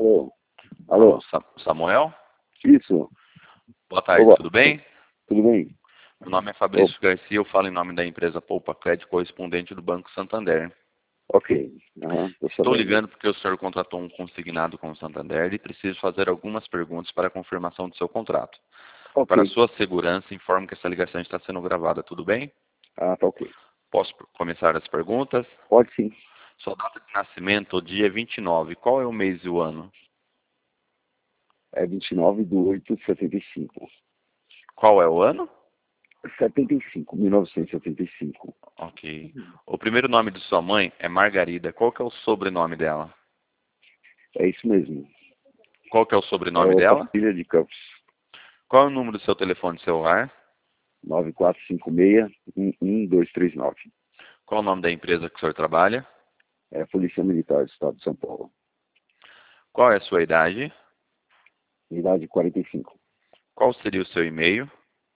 Alô? Alô, Alô? Samuel? Isso. Boa tarde, Opa, tudo bem? tudo bem? Meu nome é Opa, Fabrício Garcia, eu falo em nome da empresa Poupa Crédito, correspondente do Banco Santander. ok. Tô Estou sabendo. ligando porque o senhor contratou um consignado com o Santander e preciso fazer algumas perguntas para a confirmação do seu contrato. Ok. Para sua segurança, informo que essa ligação está sendo gravada, tudo bem? Tá ok. Posso começar as perguntas? Pode sim. Sua data de nascimento, dia 29, qual é o mês e o ano? É 29/8/75. Qual é o ano? 1975. Ok. O primeiro nome de sua mãe é Margarida, qual que é o sobrenome dela? É isso mesmo. Qual que é o É sobrenome outra dela? filha de Campos. Qual é o número do seu telefone celular? 9456-11239. Qual é o nome da empresa que o senhor trabalha? É a Polícia Militar do Estado de São Paulo. Qual é a sua idade? Idade 45. Qual seria o seu e-mail?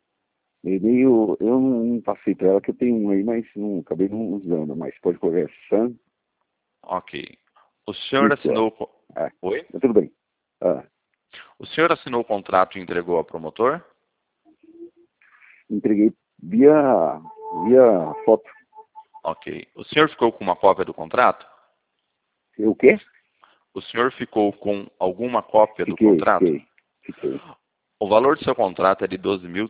Eu não passei para ela que eu tenho um aí, mas não, acabei não usando. Mas pode colocar Sam. Ok. O senhor Isso, assinou... Oi? mas tudo bem. Ah, O senhor assinou o contrato e entregou ao promotor? entreguei via foto. Ok. O senhor ficou com uma cópia do contrato? O quê? O senhor ficou com alguma cópia do Fiquei, contrato? fiquei, fiquei. O valor do seu contrato é de R$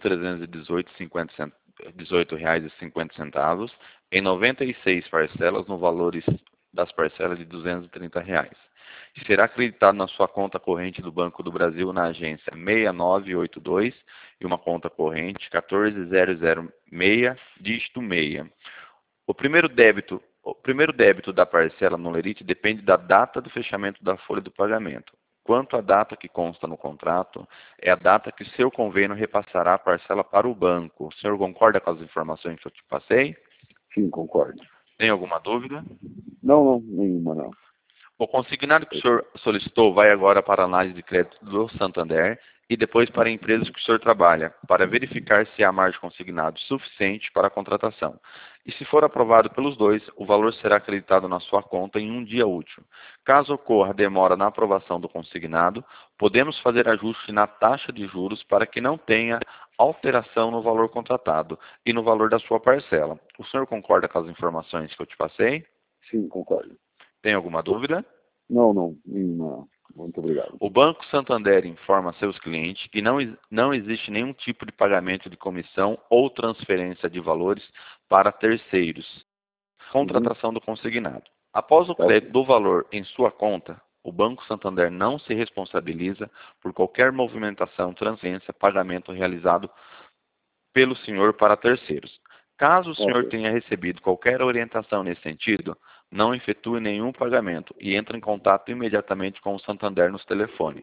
12.318,50 em 96 parcelas no valor das parcelas de R$ 230. E será acreditado na sua conta corrente do Banco do Brasil na agência 6982 e uma conta corrente 14006, dígito 6. O primeiro débito da parcela no lerite depende da data do fechamento da folha do pagamento. Quanto à data que consta no contrato, é a data que seu convênio repassará a parcela para o banco. O senhor concorda com as informações que eu te passei? Sim, concordo. Tem alguma dúvida? Não, não, nenhuma não. O consignado que o senhor solicitou vai agora para a análise de crédito do Santander e depois para a empresa que o senhor trabalha, para verificar se há margem consignado suficiente para a contratação. E se for aprovado pelos dois, o valor será acreditado na sua conta em um dia útil. Caso ocorra demora na aprovação do consignado, podemos fazer ajuste na taxa de juros para que não tenha alteração no valor contratado e no valor da sua parcela. O senhor concorda com as informações que eu te passei? Sim, concordo. Tem alguma dúvida? Não, não, nenhuma não. Muito obrigado. O Banco Santander informa a seus clientes que não existe nenhum tipo de pagamento de comissão ou transferência de valores para terceiros. Uhum, Contratação do consignado. Após o tá ok. crédito do valor em sua conta, o Banco Santander não se responsabiliza por qualquer movimentação, transferência, pagamento realizado pelo senhor para terceiros. Caso o Tá senhor ok. tenha recebido qualquer orientação nesse sentido, não efetue nenhum pagamento e entre em contato imediatamente com o Santander nos telefones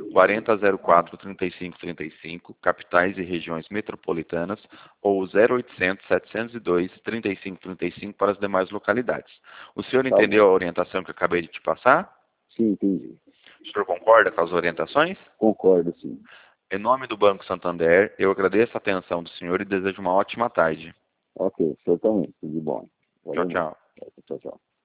4004-3535, capitais e regiões metropolitanas, ou 0800-702-3535 para as demais localidades. O senhor Tá bom. entendeu a orientação que eu acabei de te passar? Sim, entendi. O senhor concorda com as orientações? Concordo, sim. Em nome do Banco Santander, eu agradeço a atenção do senhor e desejo uma ótima tarde. Ok, certamente. Tudo de bom. Tchau, Valeu muito. tchau. Tchau, tchau.